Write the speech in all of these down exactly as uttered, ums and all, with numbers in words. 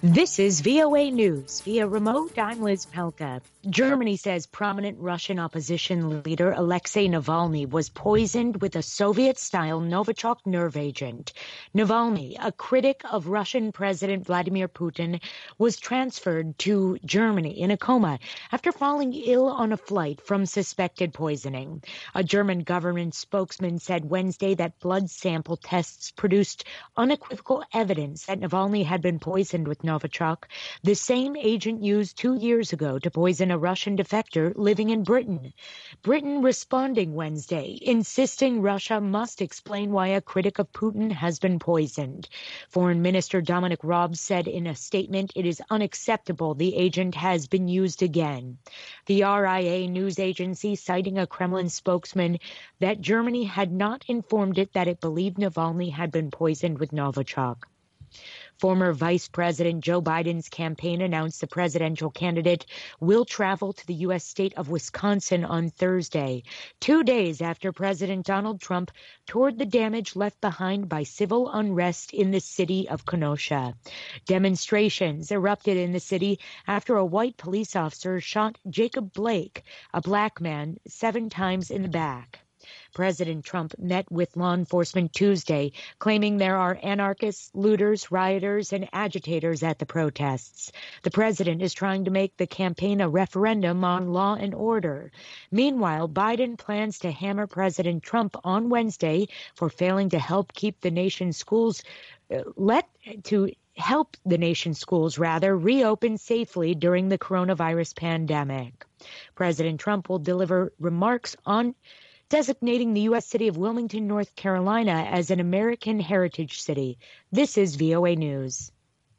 This is V O A News. Via remote, I'm Liz Pelka. Germany says prominent Russian opposition leader Alexei Navalny was poisoned with a Soviet-style Novichok nerve agent. Navalny, a critic of Russian President Vladimir Putin, was transferred to Germany in a coma after falling ill on a flight from suspected poisoning. A German government spokesman said Wednesday that blood sample tests produced unequivocal evidence that Navalny had been poisoned with Novichok, the same agent used two years ago to poison a Russian defector living in Britain. Britain responding Wednesday, insisting Russia must explain why a critic of Putin has been poisoned. Foreign Minister Dominic Raab said in a statement it is unacceptable the agent has been used again. The R I A news agency, citing a Kremlin spokesman, that Germany had not informed it that it believed Navalny had been poisoned with Novichok. Former Vice President Joe Biden's campaign announced the presidential candidate will travel to the U S state of Wisconsin on Thursday, two days after President Donald Trump toured the damage left behind by civil unrest in the city of Kenosha. Demonstrations erupted in the city after a white police officer shot Jacob Blake, a black man, seven times in the back. President Trump met with law enforcement Tuesday, claiming there are anarchists, looters, rioters, and agitators at the protests. The president is trying to make the campaign a referendum on law and order. Meanwhile, Biden plans to hammer President Trump on Wednesday for failing to help keep the nation's schools, uh, let to help the nation's schools, rather, reopen safely during the coronavirus pandemic. President Trump will deliver remarks on designating the U S city of Wilmington, North Carolina as an American Heritage City. This is V O A News.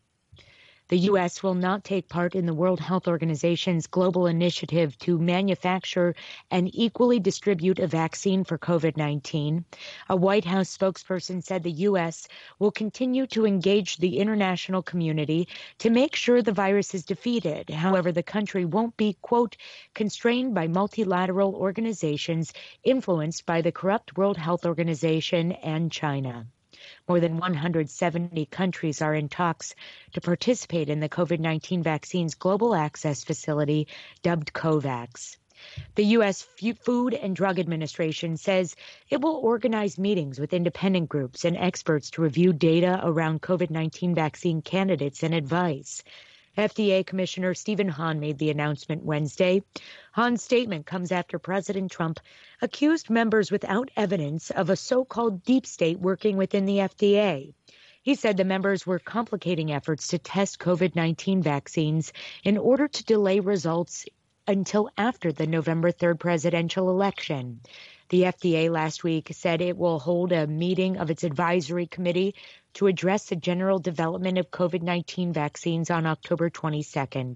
The U S will not take part in the World Health Organization's global initiative to manufacture and equally distribute a vaccine for COVID nineteen. A White House spokesperson said the U S will continue to engage the international community to make sure the virus is defeated. However, the country won't be, quote, constrained by multilateral organizations influenced by the corrupt World Health Organization and China. More than one hundred seventy countries are in talks to participate in the COVID nineteen vaccine's global access facility, dubbed COVAX. The U S Food and Drug Administration says it will organize meetings with independent groups and experts to review data around COVID nineteen vaccine candidates and advice. F D A Commissioner Stephen Hahn made the announcement Wednesday. Hahn's statement comes after President Trump accused members without evidence of a so-called deep state working within the F D A. He said the members were complicating efforts to test COVID nineteen vaccines in order to delay results until after the November third presidential election. The F D A last week said it will hold a meeting of its advisory committee to address the general development of COVID nineteen vaccines on October twenty-second.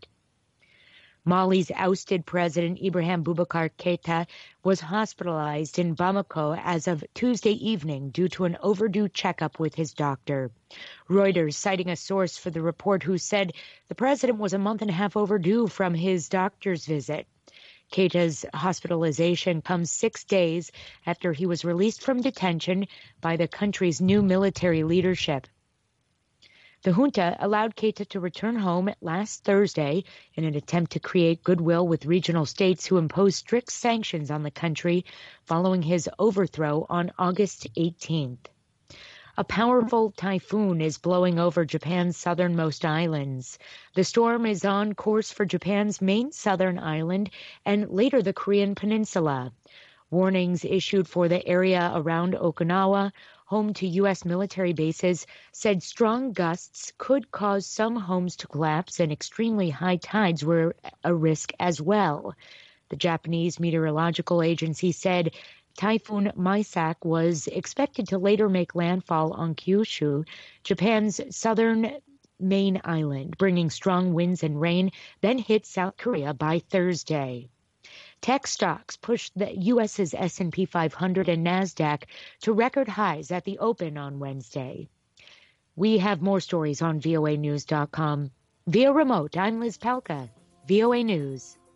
Mali's ousted president, Ibrahim Boubacar Keita, was hospitalized in Bamako as of Tuesday evening due to an overdue checkup with his doctor. Reuters, citing a source for the report who said the president was a month and a half overdue from his doctor's visit. Keita's hospitalization comes six days after he was released from detention by the country's new military leadership. The junta allowed Keita to return home last Thursday in an attempt to create goodwill with regional states who imposed strict sanctions on the country following his overthrow on August eighteenth. A powerful typhoon is blowing over Japan's southernmost islands. The storm is on course for Japan's main southern island and later the Korean peninsula. Warnings issued for the area around Okinawa, home to U S military bases, said strong gusts could cause some homes to collapse and extremely high tides were a risk as well. The Japanese Meteorological Agency said Typhoon Maisak was expected to later make landfall on Kyushu, Japan's southern main island, bringing strong winds and rain, then hit South Korea by Thursday. Tech stocks pushed the U S's S and P five hundred and NASDAQ to record highs at the open on Wednesday. We have more stories on V O A news dot com. Via remote, I'm Liz Pelka, V O A News.